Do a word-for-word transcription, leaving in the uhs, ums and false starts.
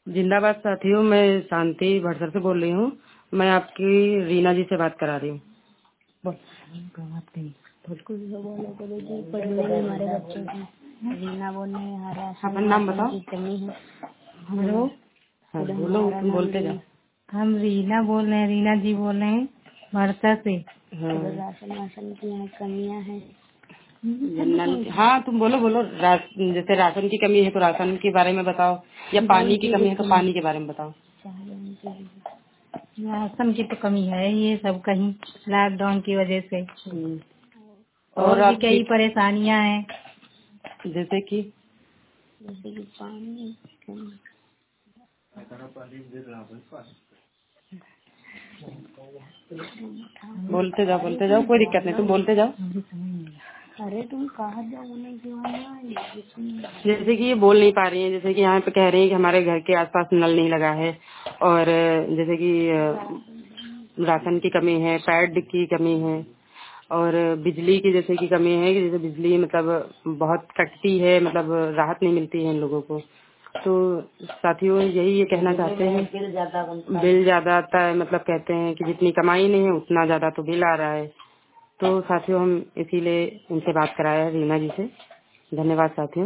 जिंदाबाद साथियों, मैं शांति भड़सर से बोल रही हूँ। मैं आपकी रीना जी से बात करा रही हूँ। बोल। बात करी बिल्कुल बोले करो जी, पढ़ने में हमारे बच्चों की रीना बोलने हरा अपन नाम बताओ। की कमी है। हेलो, हाँ बोलो, तुम बोलते जाओ। हम रीना बोल रहे हैं, रीना जी बोल रहे हैं भड़सर से। हाँ राशन वाशन की यहाँ कमियाँ हैं। जनरल- हाँ तुम बोलो बोलो रा, जैसे राशन की कमी है तो राशन के बारे में बताओ, या पानी की कमी है तो पानी के बारे में बताओ। राशन की तो कमी है ये सब कहीं लॉकडाउन की वजह से। हम्म। और, और भी आप कई परेशानियां हैं, जैसे कि जैसे कि पानी बोलते जाओ बोलते जाओ, कोई दिक्कत नहीं, तुम बोलते जाओ। अरे तुम कहाँ जाओगे क्यों? जैसे कि ये बोल नहीं पा रही हैं, जैसे कि यहाँ पे कह रही हैं कि हमारे घर के आसपास नल नहीं लगा है, और जैसे कि अ, राशन की कमी है, पैड की कमी है, और बिजली की जैसे कि कमी है कि जैसे बिजली मतलब बहुत कटती है, मतलब राहत नहीं मिलती है इन लोगों को। तो साथियों यही ये कहना चाहते हैं, बिल ज्यादा आता है, मतलब कहते हैं कि जितनी कमाई नहीं है उतना ज्यादा तो बिल आ रहा है। तो साथियों हम इसीलिए इनसे बात कराया है, रीना जी से। धन्यवाद साथियों।